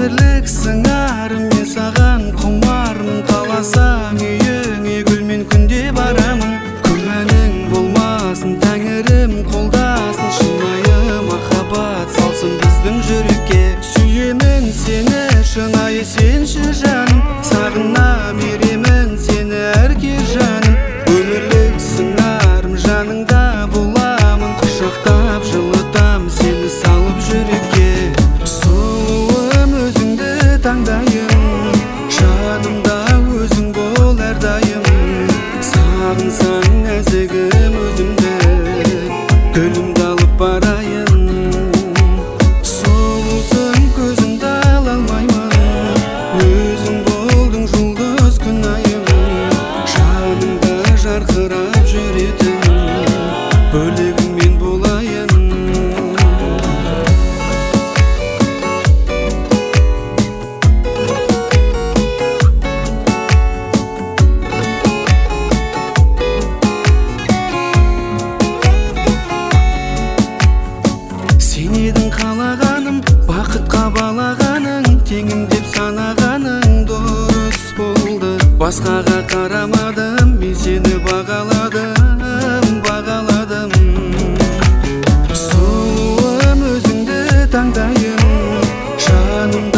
өмірлік сыңарым, мен саған құмармын. Қаласаң үйіңе гүлмен күнде барамын. Күмәнің болмасын, тәңірім қолдасын. Шынайы махаббат салсын біздің жүрекке. Сүйемін сені шынайы, сенші жаным. Сағына беремін сені әрке жаным. Өмірлік сыңарым, жаныңда боламын. Құшақтап жылытам сені салып жүрекке. Сұлуым өзіңді таңдайым, жанымда өзің бол әрдайым. Сағынсаң нәзігім өзімді, гүлімді алып барайын. Сұлусың көзімді ала алмаймын, өзің болдың жұлдыз күн айым. Жанымда жарқырап жүретін бөлегің мен болайын. Сен едің қалағаным, бақытқа балағаның. Теңім деп санағаның дұрыс болды. Басқаға қарамадым, мен сені бағаладым, бағаладым. Сұлуым өзіңді таңдайым, жаным